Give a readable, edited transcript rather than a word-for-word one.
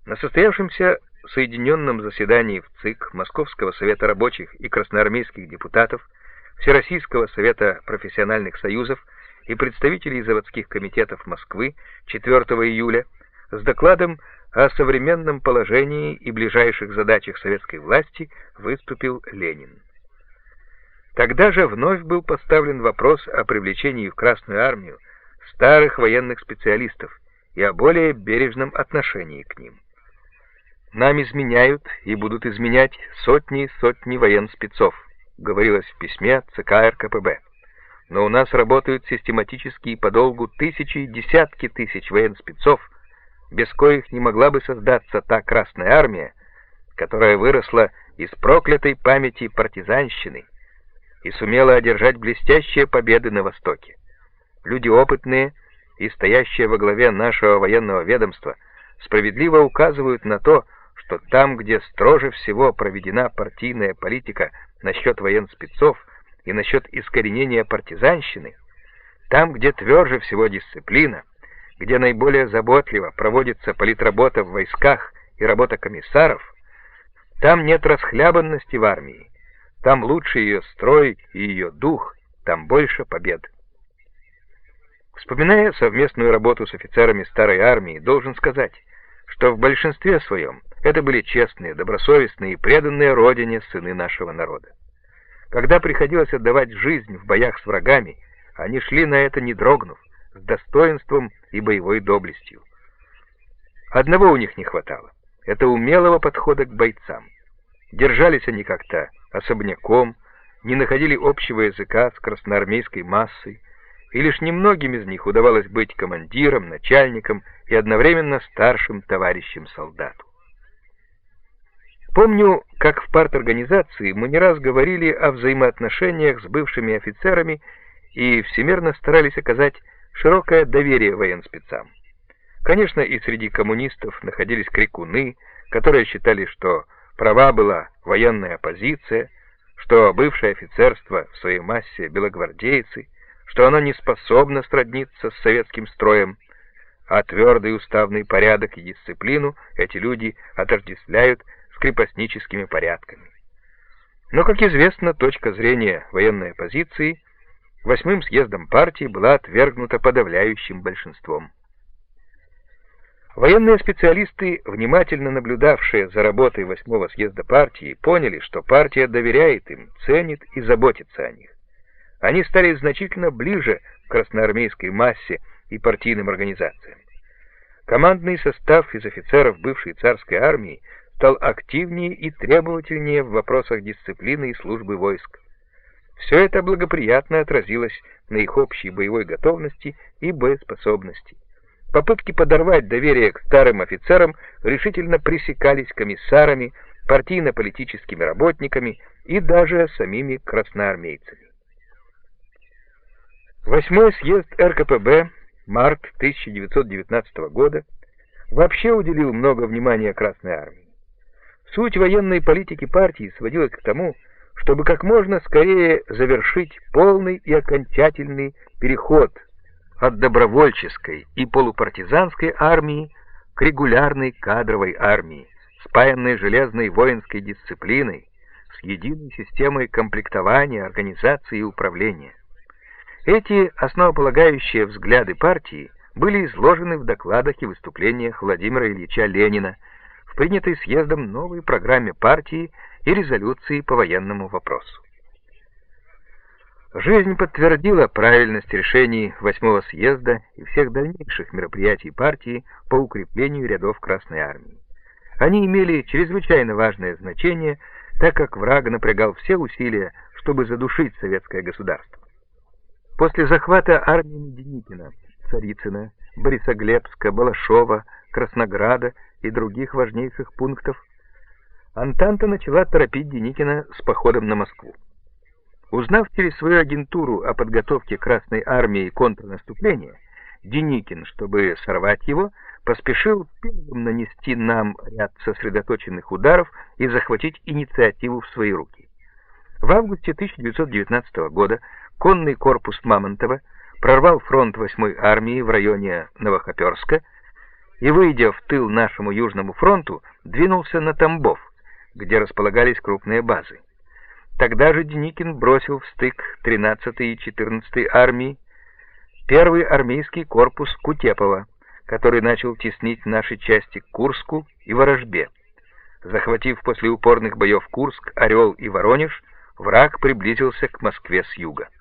На состоявшемся соединенном заседании в ЦИК Московского совета рабочих и красноармейских депутатов, Всероссийского совета профессиональных союзов и представителей заводских комитетов Москвы 4 июля с докладом о современном положении и ближайших задачах советской власти выступил Ленин. Тогда же вновь был поставлен вопрос о привлечении в Красную армию старых военных специалистов и о более бережном отношении к ним. «Нам изменяют и будут изменять сотни и сотни военспецов», говорилось в письме ЦК РКПБ. «Но у нас работают систематически и подолгу тысячи и десятки тысяч военспецов, без коих не могла бы создаться та Красная армия, которая выросла из проклятой памяти партизанщины и сумела одержать блестящие победы на Востоке. Люди опытные и стоящие во главе нашего военного ведомства справедливо указывают на то, что там, где строже всего проведена партийная политика насчет военспецов и насчет искоренения партизанщины, там, где тверже всего дисциплина, где наиболее заботливо проводится политработа в войсках и работа комиссаров, там нет расхлябанности в армии, там лучше ее строй и ее дух, там больше побед». Вспоминая совместную работу с офицерами старой армии, должен сказать, что в большинстве своем это были честные, добросовестные и преданные Родине сыны нашего народа. Когда приходилось отдавать жизнь в боях с врагами, они шли на это не дрогнув, с достоинством и боевой доблестью. Одного у них не хватало — это умелого подхода к бойцам. Держались они как-то особняком, не находили общего языка с красноармейской массой, и лишь немногим из них удавалось быть командиром, начальником и одновременно старшим товарищем солдату. Помню, как в парторганизации мы не раз говорили о взаимоотношениях с бывшими офицерами и всемерно старались оказать широкое доверие военспецам. Конечно, и среди коммунистов находились крикуны, которые считали, что права была военная оппозиция, что бывшее офицерство в своей массе белогвардейцы, что оно не способно сродниться с советским строем, а твердый уставный порядок и дисциплину эти люди отождествляют с крепостническими порядками. Но, как известно, точка зрения военной оппозиции 8-м съездом партии была отвергнута подавляющим большинством. Военные специалисты, внимательно наблюдавшие за работой 8-го съезда партии, поняли, что партия доверяет им, ценит и заботится о них. Они стали значительно ближе к красноармейской массе и партийным организациям. Командный состав из офицеров бывшей царской армии стал активнее и требовательнее в вопросах дисциплины и службы войск. Все это благоприятно отразилось на их общей боевой готовности и боеспособности. Попытки подорвать доверие к старым офицерам решительно пресекались комиссарами, партийно-политическими работниками и даже самими красноармейцами. 8-й съезд РКПБ, март 1919 года, вообще уделил много внимания Красной армии. Суть военной политики партии сводилась к тому, чтобы как можно скорее завершить полный и окончательный переход от добровольческой и полупартизанской армии к регулярной кадровой армии, спаянной железной воинской дисциплиной, с единой системой комплектования, организации и управления. Эти основополагающие взгляды партии были изложены в докладах и выступлениях Владимира Ильича Ленина, в принятой съездом новой программе партии и резолюции по военному вопросу. Жизнь подтвердила правильность решений 8-го съезда и всех дальнейших мероприятий партии по укреплению рядов Красной армии. Они имели чрезвычайно важное значение, так как враг напрягал все усилия, чтобы задушить советское государство. После захвата армиями Деникина, Царицына, Борисоглебска, Балашова, Краснограда и других важнейших пунктов, Антанта начала торопить Деникина с походом на Москву. Узнав через свою агентуру о подготовке Красной армии контрнаступления, Деникин, чтобы сорвать его, поспешил первым нанести нам ряд сосредоточенных ударов и захватить инициативу в свои руки. В августе 1919 года конный корпус Мамонтова прорвал фронт 8-й армии в районе Новохоперска и, выйдя в тыл нашему Южному фронту, двинулся на Тамбов, где располагались крупные базы. Тогда же Деникин бросил в стык 13-й и 14-й армии, первый армейский корпус Кутепова, который начал теснить наши части к Курску и Ворожбе. Захватив после упорных боев Курск, Орел и Воронеж, враг приблизился к Москве с юга.